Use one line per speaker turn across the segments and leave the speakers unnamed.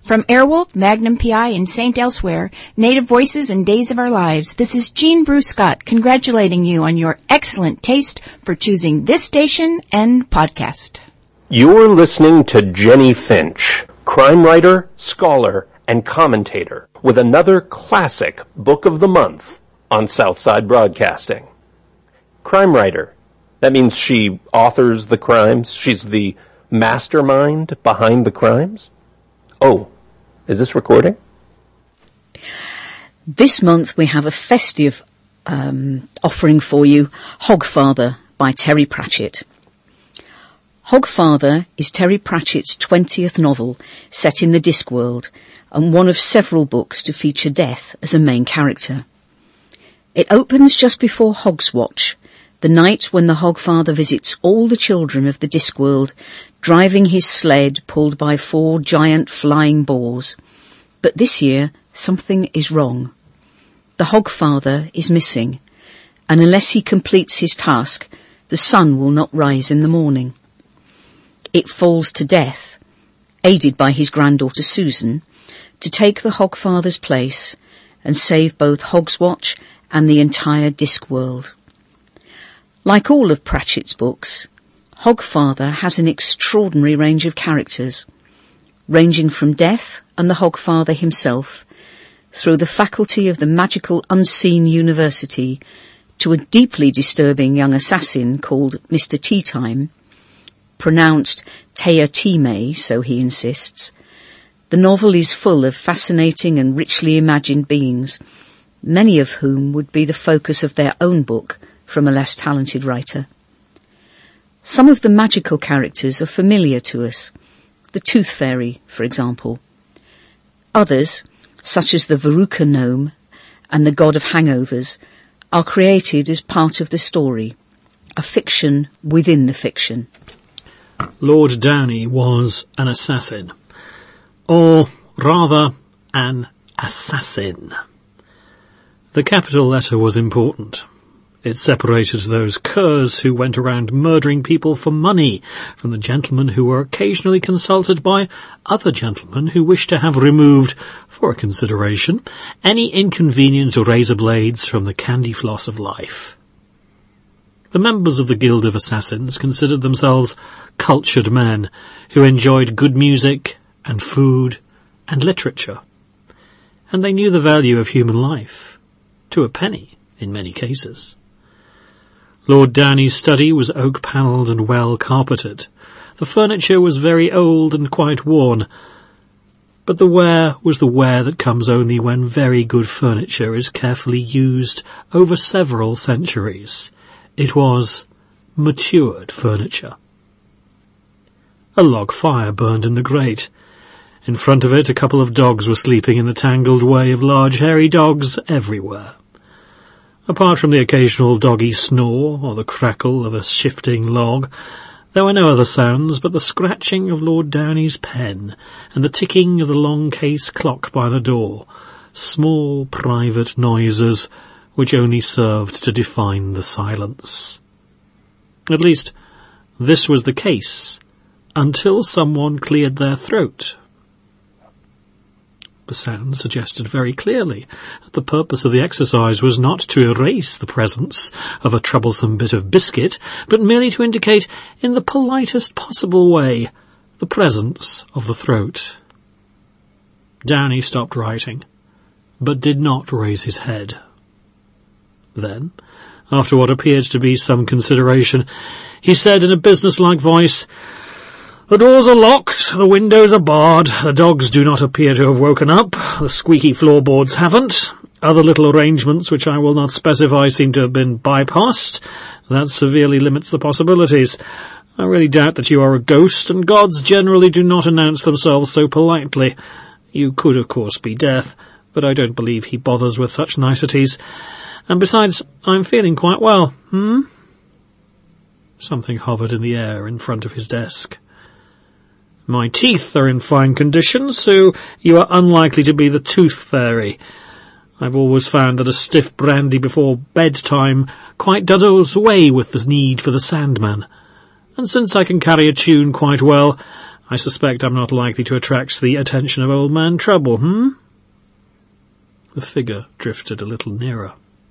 From Airwolf, Magnum PI, and Saint Elsewhere, Native Voices and Days of Our Lives, this is Jean Bruce Scott congratulating you on your excellent taste for choosing this station and podcast.
You're listening to Jenny Finch, crime writer, scholar, and commentator, with another classic book of the month on Southside Broadcasting. Crime writer. That means she authors the crimes. She's the mastermind behind the crimes. Oh, is this recording?
This month we have a festive offering for you, Hogfather by Terry Pratchett. Hogfather is Terry Pratchett's 20th novel set in the Discworld and one of several books to feature death as a main character. It opens just before Hogswatch, the night when the Hogfather visits all the children of the Discworld, driving his sled pulled by 4 giant flying boars. But this year, something is wrong. The Hogfather is missing, and unless he completes his task, the sun will not rise in the morning. It falls to Death, aided by his granddaughter Susan, to take the Hogfather's place and save both Hogswatch and the entire Discworld. Like all of Pratchett's books, Hogfather has an extraordinary range of characters, ranging from Death and the Hogfather himself, through the faculty of the magical unseen university, to a deeply disturbing young assassin called Mr. Teatime, pronounced Tea Time, so he insists. The novel is full of fascinating and richly imagined beings, many of whom would be the focus of their own book from a less talented writer. Some of the magical characters are familiar to us, the Tooth Fairy, for example. Others, such as the Veruca Gnome and the God of Hangovers, are created as part of the story, a fiction within the fiction.
Lord Downey was an assassin, or rather an assassin. The capital letter was important. It separated those curs who went around murdering people for money from the gentlemen who were occasionally consulted by other gentlemen who wished to have removed, for a consideration, any inconvenient razor blades from the candy floss of life. The members of the Guild of Assassins considered themselves cultured men who enjoyed good music and food and literature, and they knew the value of human life, to a penny in many cases. Lord Downey's study was oak-panelled and well-carpeted. The furniture was very old and quite worn, but the wear was the wear that comes only when very good furniture is carefully used over several centuries. It was matured furniture. A log fire burned in the grate. In front of it, a couple of dogs were sleeping in the tangled way of large hairy dogs everywhere. Apart from the occasional doggy snore or the crackle of a shifting log, there were no other sounds but the scratching of Lord Downey's pen and the ticking of the long case clock by the door, small private noises which only served to define the silence. At least, this was the case, until someone cleared their throat. The sound suggested very clearly that the purpose of the exercise was not to erase the presence of a troublesome bit of biscuit, but merely to indicate, in the politest possible way, the presence of the throat. Downey stopped writing, but did not raise his head. Then, after what appeared to be some consideration, he said in a business-like voice, "The doors are locked, the windows are barred, the dogs do not appear to have woken up, the squeaky floorboards haven't. Other little arrangements which I will not specify seem to have been bypassed. That severely limits the possibilities. I really doubt that you are a ghost, and gods generally do not announce themselves so politely. You could, of course, be Death, but I don't believe he bothers with such niceties. And besides, I'm feeling quite well, Something hovered in the air in front of his desk. "My teeth are in fine condition, so you are unlikely to be the Tooth Fairy. I've always found that a stiff brandy before bedtime quite does away with the need for the Sandman. And since I can carry a tune quite well, I suspect I'm not likely to attract the attention of Old Man Trouble, The figure drifted a little nearer.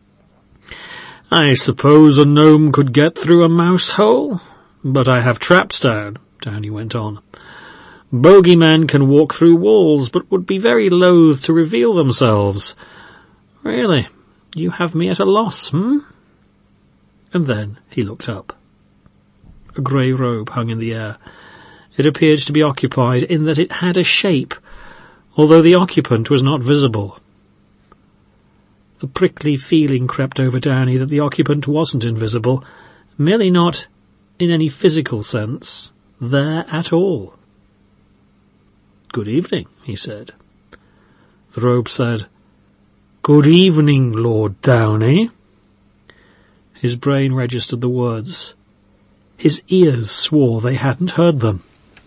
I suppose a gnome could get through a mouse hole, but I have traps down, Downey went on. Bogeymen can walk through walls, but would be very loath to reveal themselves. Really, you have me at a loss, And then he looked up. A grey robe hung in the air. It appeared to be occupied in that it had a shape, although the occupant was not visible. The prickly feeling crept over Downey that the occupant wasn't invisible, merely not, in any physical sense, there at all. "Good evening," he said. The robe said, "Good evening, Lord Downey." His brain registered the words. His ears swore they hadn't heard them.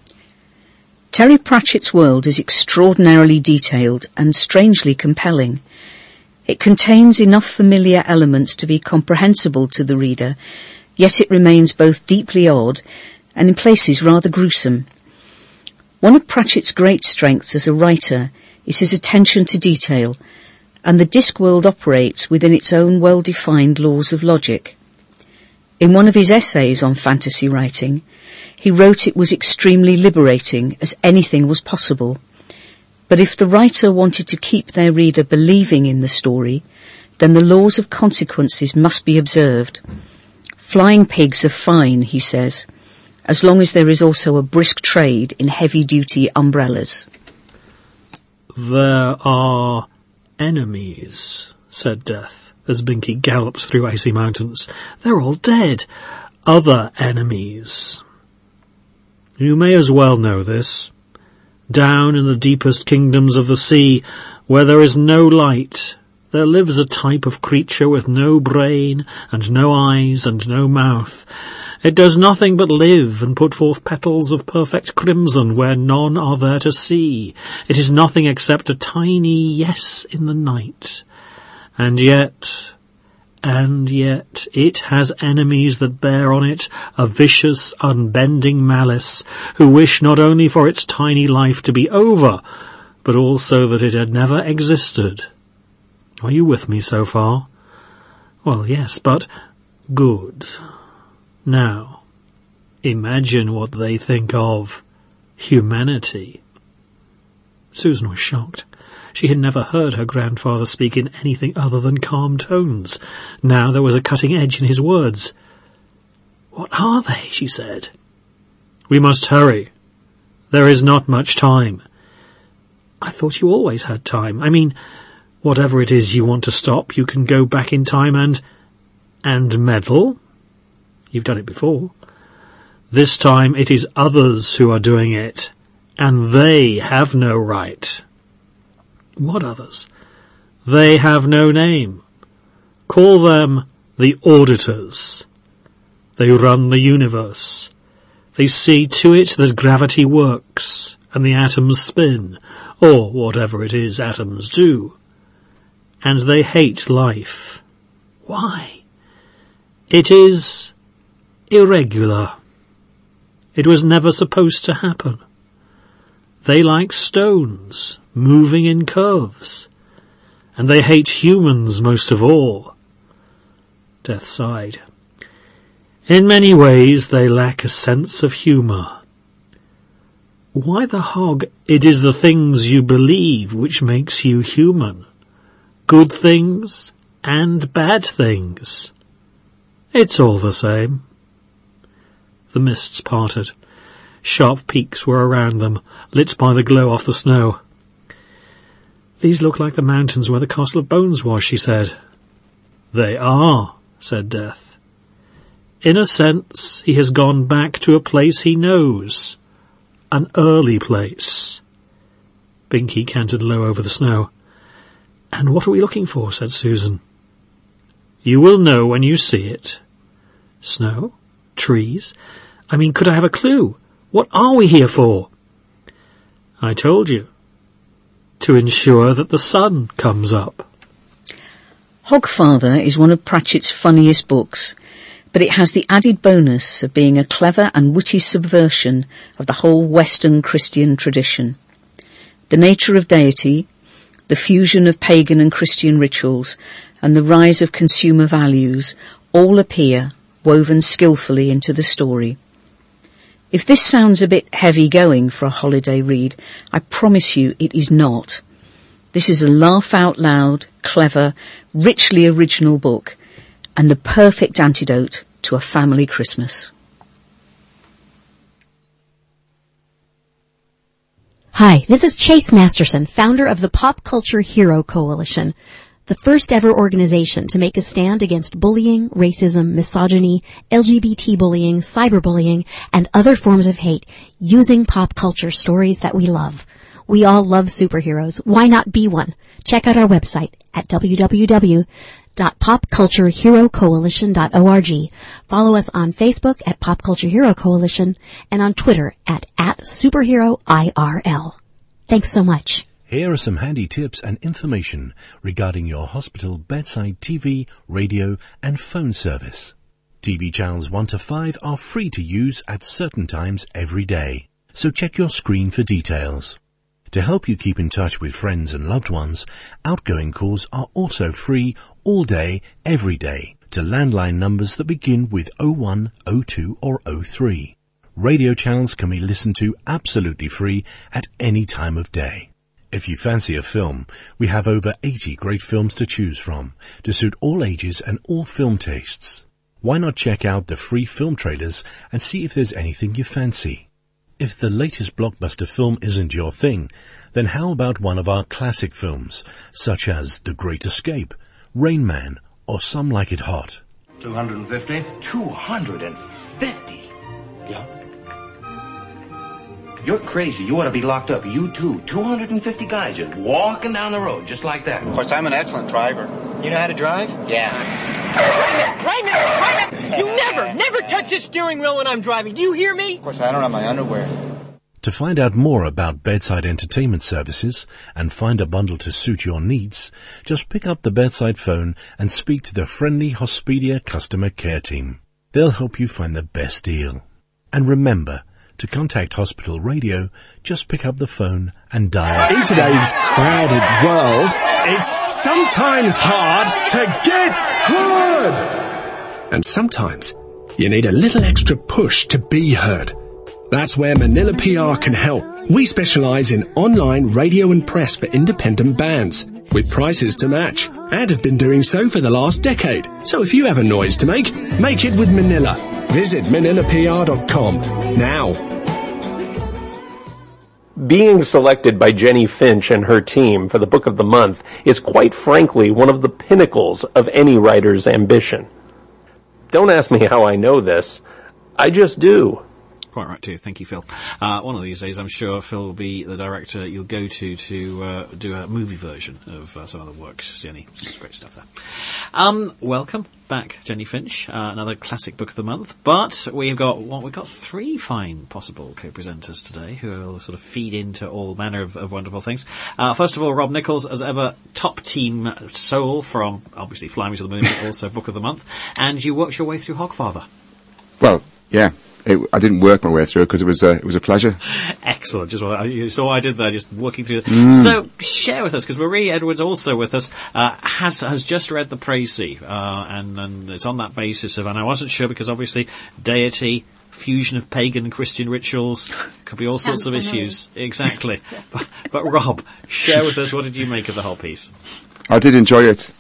Terry Pratchett's world is extraordinarily detailed and strangely compelling. It contains enough familiar elements to be comprehensible to the reader, yet it remains both deeply odd and in places rather gruesome. One of Pratchett's great strengths as a writer is his attention to detail, and the Discworld operates within its own well-defined laws of logic. In one of his essays on fantasy writing, he wrote it was extremely liberating, as anything was possible. But if the writer wanted to keep their reader believing in the story, then the laws of consequences must be observed. Flying pigs are fine, he says, as long as there is also a brisk trade in heavy-duty umbrellas.
"There are enemies," said Death, as Binky galloped through icy mountains. "They're all dead. Other enemies. You may as well know this. Down in the deepest kingdoms of the sea, where there is no light, there lives a type of creature with no brain, and no eyes, and no mouth. It does nothing but live and put forth petals of perfect crimson where none are there to see. It is nothing except a tiny yes in the night. And yet, it has enemies that bear on it a vicious, unbending malice, who wish not only for its tiny life to be over, but also that it had never existed. Are you with me so far? Well, yes, but good. Now, imagine what they think of humanity." Susan was shocked. She had never heard her grandfather speak in anything other than calm tones. Now there was a cutting edge in his words. "What are they?" she said. "We must hurry. There is not much time." "I thought you always had time. I mean, whatever it is you want to stop, you can go back in time and meddle. You've done it before. This time it is others who are doing it, and they have no right." "What others?" "They have no name. Call them the Auditors. They run the universe. They see to it that gravity works, and the atoms spin, or whatever it is atoms do. And they hate life. Why? It is irregular. It was never supposed to happen. They like stones, moving in curves. And they hate humans most of all." Death sighed. "In many ways they lack a sense of humour. Why the hog? It is the things you believe which makes you human. Good things and bad things. It's all the same." The mists parted. Sharp peaks were around them, lit by the glow off the snow. "These look like the mountains where the Castle of Bones was," she said. "They are," said Death. "In a sense, he has gone back to a place he knows. An early place." Binky cantered low over the snow. "And what are we looking for?" said Susan. "You will know when you see it." "Snow? Trees? I mean, could I have a clue? What are we here for?" "I told you. To ensure that the sun comes up."
Hogfather is one of Pratchett's funniest books, but it has the added bonus of being a clever and witty subversion of the whole Western Christian tradition. The nature of deity, the fusion of pagan and Christian rituals, and the rise of consumer values all appear woven skillfully into the story. If this sounds a bit heavy going for a holiday read, I promise you it is not. This is a laugh out loud, clever, richly original book, and the perfect antidote to a family Christmas.
Hi, this is Chase Masterson, founder of the Pop Culture Hero Coalition, the first ever organization to make a stand against bullying, racism, misogyny, LGBT bullying, cyberbullying, and other forms of hate using pop culture stories that we love. We all love superheroes. Why not be one? Check out our website at www.popcultureherocoalition.org. Follow us on Facebook at Pop Culture Hero Coalition and on Twitter at @SuperheroIRL. Thanks so much.
Here are some handy tips and information regarding your hospital bedside TV, radio and phone service. TV channels 1 to 5 are free to use at certain times every day, so check your screen for details. To help you keep in touch with friends and loved ones, outgoing calls are also free all day, every day, to landline numbers that begin with 01, 02 or 03. Radio channels can be listened to absolutely free at any time of day. If you fancy a film, we have over 80 great films to choose from to suit all ages and all film tastes. Why not check out the free film trailers and see if there's anything you fancy? If the latest blockbuster film isn't your thing, then how about one of our classic films, such as The Great Escape, Rain Man, or Some Like It Hot?
250? 250? Yeah. You're crazy. You ought to be locked up. You too. 250 guys just walking down the road just like that.
Of course, I'm an excellent driver.
You know how to drive?
Yeah.
Right now! You never touch the steering wheel when I'm driving. Do you hear me?
Of course, I don't have my underwear.
To find out more about bedside entertainment services and find a bundle to suit your needs, just pick up the bedside phone and speak to the friendly Hospedia customer care team. They'll help you find the best deal. And remember, to contact Hospital Radio, just pick up the phone and dial.
In today's crowded world, it's sometimes hard to get heard. And sometimes you need a little extra push to be heard. That's where Manila PR can help. We specialise in online radio and press for independent bands, with prices to match, and have been doing so for the last decade. So if you have a noise to make it with Manila. Visit manilapr.com now.
Being selected by Jenny Finch and her team for the Book of the Month is quite frankly one of the pinnacles of any writer's ambition. Don't ask me how I know this. I just do.
Quite right too. Thank you, Phil. One of these days, I'm sure Phil will be the director you'll go to do a movie version of some of the works. Jenny, great stuff there. Welcome back, Jenny Finch. Another classic book of the month, but we've got three fine possible co-presenters today who will sort of feed into all manner of wonderful things. First of all, Rob Nichols, as ever, top team soul from obviously Fly Me to the Moon, but also book of the month, and you worked your way through Hogfather.
Well, yeah. I didn't work my way through it because it was a pleasure.
Excellent. You saw what I did there, just walking through it. So share with us, because Marie Edwards, also with us, has just read The Précis, and it's on that basis of, and I wasn't sure because obviously deity, fusion of pagan and Christian rituals, could be all sorts of issues. Exactly. But Rob, share with us, what did you make of the whole piece?
I did enjoy it.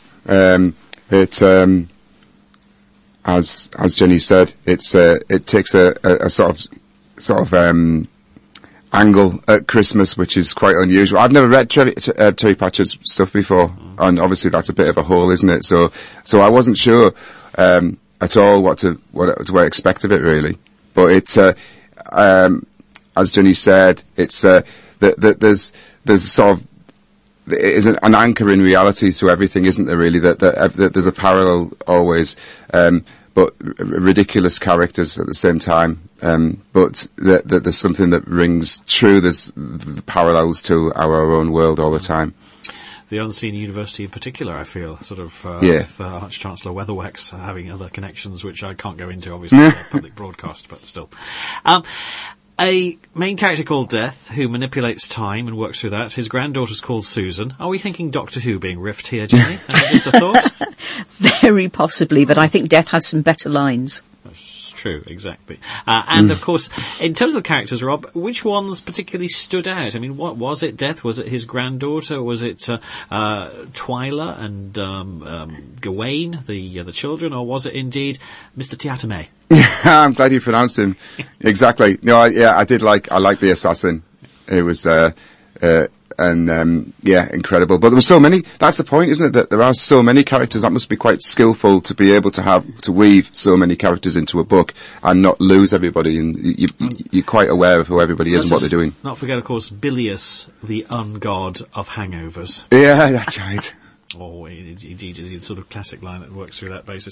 As Jenny said, it takes a sort of angle at Christmas, which is quite unusual. I've never read Terry Pratchett's stuff before, and obviously that's a bit of a haul, isn't it? So I wasn't sure at all what to expect of it, really. But it's as Jenny said, it's there's sort of, it is an anchor in reality to everything, isn't there, really? That there's a parallel always, but ridiculous characters at the same time. But there's something that rings true. There's parallels to our own world all the time.
the Unseen University in particular, I feel, sort of
Yeah.
with Arch-Chancellor Weatherwax having other connections, which I can't go into, obviously, in a public broadcast, but still. A main character called Death, who manipulates time and works through that. His granddaughter's called Susan. Are we thinking Doctor Who being riffed here, Jenny? Just a thought?
Very possibly, but I think Death has some better lines.
That's true, exactly. And of course, in terms of the characters, Rob, which ones particularly stood out? I mean, what was it? Death? Was it his granddaughter? Was it Twyla and Gawain, the children, or was it indeed Mr. Tiatame?
I'm glad you pronounced him exactly. No, I like the assassin. It was incredible. But there were so many. That's the point, isn't it? That there are so many characters. That must be quite skillful to be able to weave so many characters into a book and not lose everybody. And you're quite aware of who everybody is and what they're doing.
Not forget, of course, Bilious, the ungod of hangovers.
Yeah, that's right.
Oh, indeed, it's a sort of classic line that works through that basis.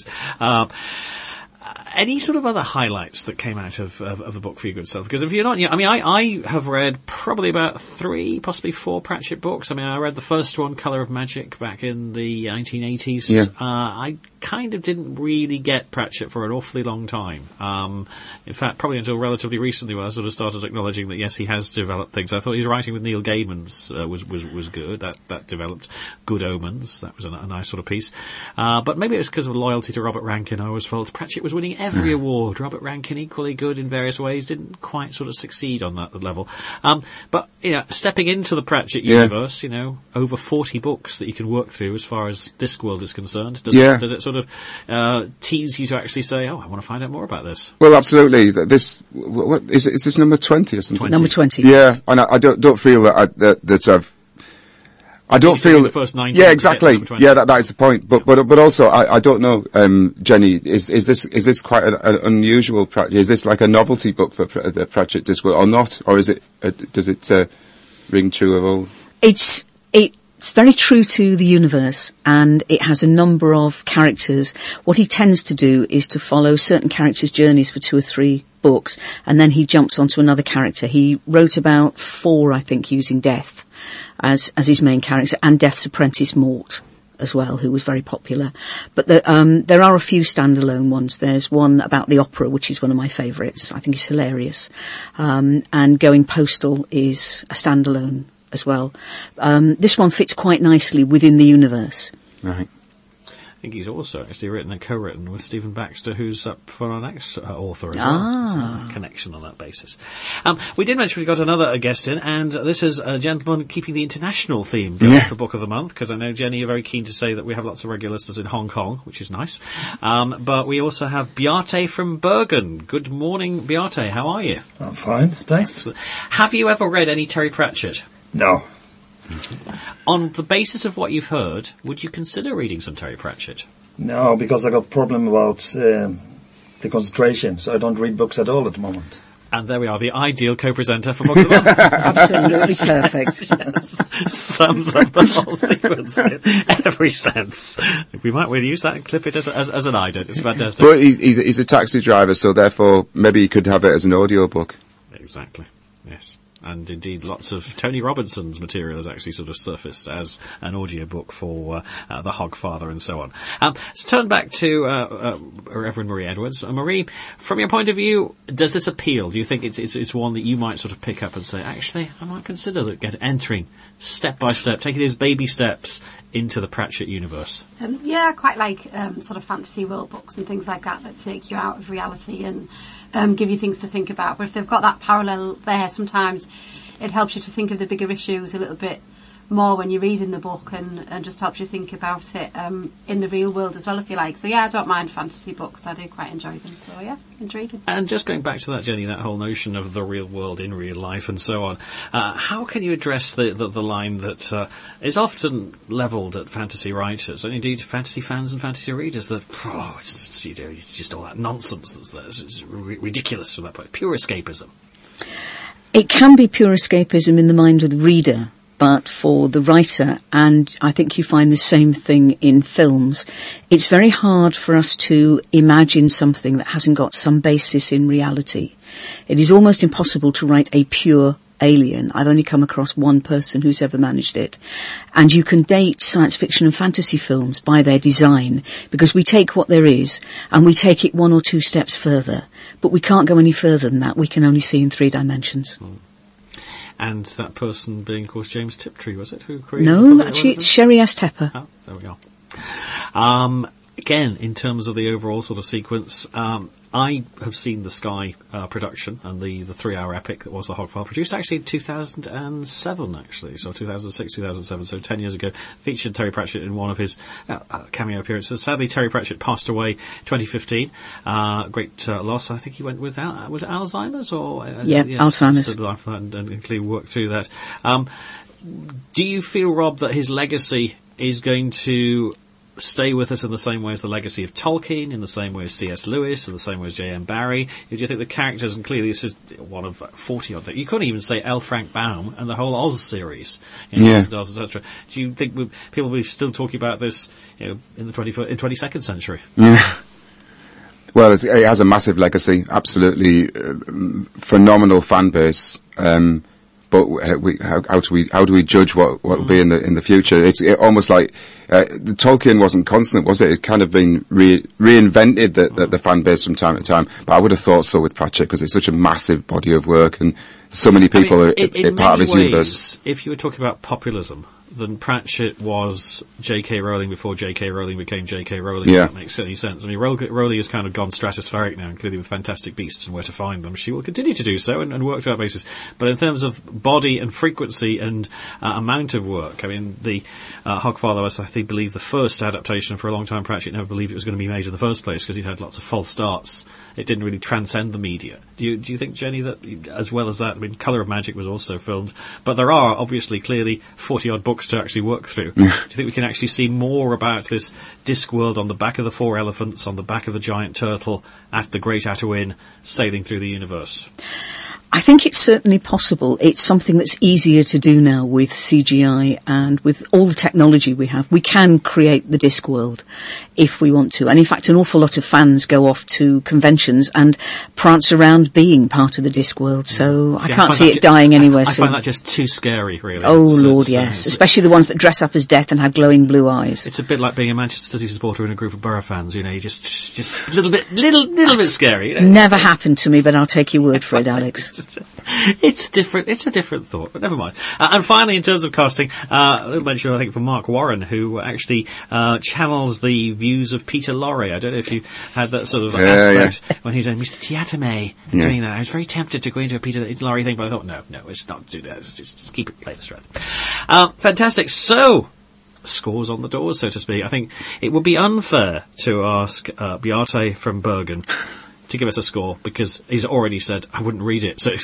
Any sort of other highlights that came out of the book for your good self? Because if you're not, I mean, I have read probably about 3, possibly 4 Pratchett books. I mean, I read the first one, Colour of Magic, back in the 1980s.
Yeah.
I kind of didn't really get Pratchett for an awfully long time. In fact, probably until relatively recently, when I sort of started acknowledging that yes, he has developed things. I thought his writing with Neil Gaiman's was good. That developed Good Omens. That was a nice sort of piece. But maybe it was because of loyalty to Robert Rankin. I always felt Pratchett was winning every award. Robert Rankin, equally good in various ways, didn't quite sort of succeed on that level. But stepping into the Pratchett universe, over 40 books that you can work through as far as Discworld is concerned. Does it sort of tease you to actually say, "Oh, I want to find out more about this"?
Well, absolutely. This what is this number 20 or something?
20.
Number 20.
Yeah,
yes.
and I don't feel that I've. I don't feel
the first 19
yeah, exactly. Yeah, that is the point. But also, I don't know, Jenny. Is this quite an unusual Pratchett? Is this like a novelty book for the Pratchett Discworld or not? Or is it? Does it ring true of all?
It's very true to the universe, and it has a number of characters. What he tends to do is to follow certain characters' journeys for 2 or 3 books, and then he jumps onto another character. He wrote about 4, I think, using Death as his main character, and Death's apprentice Mort as well, who was very popular. But there are a few standalone ones. There's one about the opera, which is one of my favourites. I think it's hilarious. And Going Postal is a standalone as well. This one fits quite nicely within the universe.
Right.
I think he's also actually written and co-written with Stephen Baxter, who's up for our next author as well. So a connection on that basis. We did mention we got another guest in, and this is a gentleman keeping the international theme going for Book of the Month, because I know, Jenny, you're very keen to say that we have lots of regular listeners in Hong Kong, which is nice. But we also have Beate from Bergen. Good morning, Beate. How are you?
I'm fine, thanks.
Excellent. Have you ever read any Terry Pratchett?
No.
On the basis of what you've heard, would you consider reading some Terry Pratchett?
No, because I got problem about the concentration, so I don't read books at all at the moment.
And there we are, the ideal co-presenter for Book of the Month.
Absolutely perfect.
Yes. Sums up the whole sequence in every sense. We might well use that and clip it as an ident. It's fantastic.
But he's a taxi driver, so therefore maybe he could have it as an audio book.
Exactly, yes. And indeed, lots of Tony Robinson's material has actually sort of surfaced as an audiobook for The Hogfather and so on. Let's turn back to Reverend Marie Edwards. Marie, from your point of view, does this appeal? Do you think it's one that you might sort of pick up and say, actually, I might consider entering step by step, taking those baby steps into the Pratchett universe?
Yeah, I quite like sort of fantasy world books and things like that take you out of reality and give you things to think about. But if they've got that parallel there, sometimes it helps you to think of the bigger issues a little bit more when you're reading the book, and just helps you think about it in the real world as well, if you like. So yeah, I don't mind fantasy books. I do quite enjoy them. So yeah, intriguing.
And just going back to that, Jenny, that whole notion of the real world in real life and so on, how can you address the line that is often levelled at fantasy writers, and indeed fantasy fans and fantasy readers, that it's just all that nonsense that's there. It's ridiculous from that point. Pure escapism.
It can be pure escapism in the mind of the reader, but for the writer, and I think you find the same thing in films, it's very hard for us to imagine something that hasn't got some basis in reality. It is almost impossible to write a pure Alien, I've only come across one person who's ever managed it. And you can date science fiction and fantasy films by their design, because we take what there is and we take it 1 or 2 steps further. But we can't go any further than that. We can only see in 3 dimensions.
And that person being, of course, James Tiptree, was it? Who created
No, actually, it's Sherry Astepper.
Oh, there we go. Again, in terms of the overall sort of sequence, I have seen the Sky production and the 3-hour epic that was the Hogfile, produced actually in 2007, actually, so 2006, 2007, so 10 years ago, featured Terry Pratchett in one of his cameo appearances. Sadly, Terry Pratchett passed away 2015. Great loss. I think he went with, was it Alzheimer's?
Yes, Alzheimer's.
And clearly worked through that. Do you feel, Rob, that his legacy is going to stay with us in the same way as the legacy of Tolkien, in the same way as C.S. Lewis, in the same way as J.M. Barrie? Do you think the characters, and clearly this is one of 40 odd, you couldn't even say L. Frank Baum and the whole Oz series, etc. Do you think people will be still talking about this, in the 22nd century?
Yeah. Well, it has a massive legacy, absolutely phenomenal fan base. But how do we judge what will be in the future? It's almost like the Tolkien wasn't constant, was it? It kind of been reinvented the fan base from time to time. But I would have thought so with Pratchett, because it's such a massive body of work and so many people are part of his universe.
If you were talking about populism, then Pratchett was J.K. Rowling before J.K. Rowling became J.K. Rowling.
Yeah.
If that makes any sense. I mean, Rowling has kind of gone stratospheric now, including with Fantastic Beasts and Where to Find Them. She will continue to do so and work to that basis. But in terms of body and frequency and amount of work, I mean, the Hogfather was, I believe, the first adaptation. For a long time, Pratchett never believed it was going to be made in the first place because he'd had lots of false starts. It didn't really transcend the media. Do you think, Jenny, that as well as that, I mean, Colour of Magic was also filmed, but there are obviously clearly 40-odd books to actually work through. Do you think we can actually see more about this Discworld on the back of the 4 elephants, on the back of the giant turtle, at the Great Atuin, sailing through the universe?
I think it's certainly possible. It's something that's easier to do now with CGI and with all the technology we have. We can create the Discworld if we want to. And in fact, an awful lot of fans go off to conventions and prance around being part of the Discworld. So I can't see it dying anywhere soon.
I find that just too scary, really.
Oh, Lord, yes. Especially the ones that dress up as Death and have glowing blue eyes.
It's a bit like being a Manchester City supporter in a group of Borough fans, you just a little bit scary.
Never happened to me, but I'll take your word for it, Alex.
It's a different thought, but never mind. And finally, in terms of casting, a little mention, I think, from Mark Warren, who actually channels the views of Peter Lorre. I don't know if you had that sort of aspect when he was doing Mr. Tiatame doing that. I was very tempted to go into a Peter Lorre thing, but I thought, no, it's not do that. Just keep it, play the thread. Fantastic. So, scores on the doors, so to speak. I think it would be unfair to ask Bjarte from Bergen to give us a score, because he's already said I wouldn't read it. So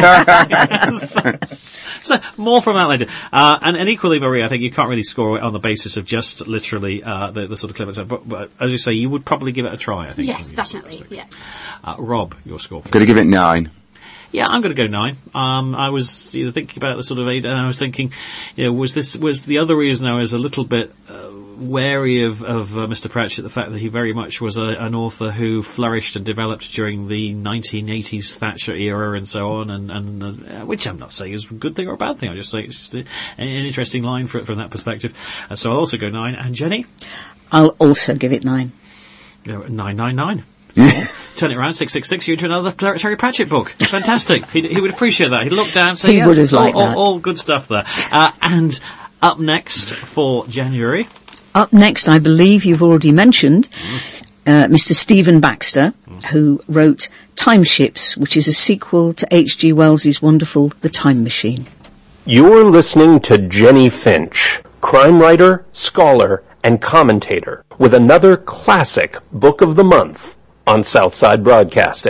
more from that later. And equally, Marie, I think you can't really score it on the basis of just literally the sort of clever stuff. But as you say, you would probably give it a try, I think.
Yes, definitely. Yeah.
Rob, your score.
I'm going to give it 9.
Yeah, I'm going to go 9. I was thinking about the sort of 8, and I was thinking, was the other reason I was a little bit wary of Mr. Pratchett, the fact that he very much was an author who flourished and developed during the 1980s Thatcher era and so on, and which I'm not saying is a good thing or a bad thing. I just say it's just an interesting line from that perspective. So I'll also go 9. And Jenny?
I'll also give it 9.
999. Turn it around, 666, you into another Terry Pratchett book. It's fantastic. He would appreciate that. He'd look down and say,
he would have liked that.
All good stuff there. And up next for January.
Up next, I believe you've already mentioned Mr. Stephen Baxter, who wrote Time Ships, which is a sequel to H.G. Wells's wonderful The Time Machine.
You're listening to Jenny Finch, crime writer, scholar, and commentator, with another classic book of the month on Southside Broadcasting.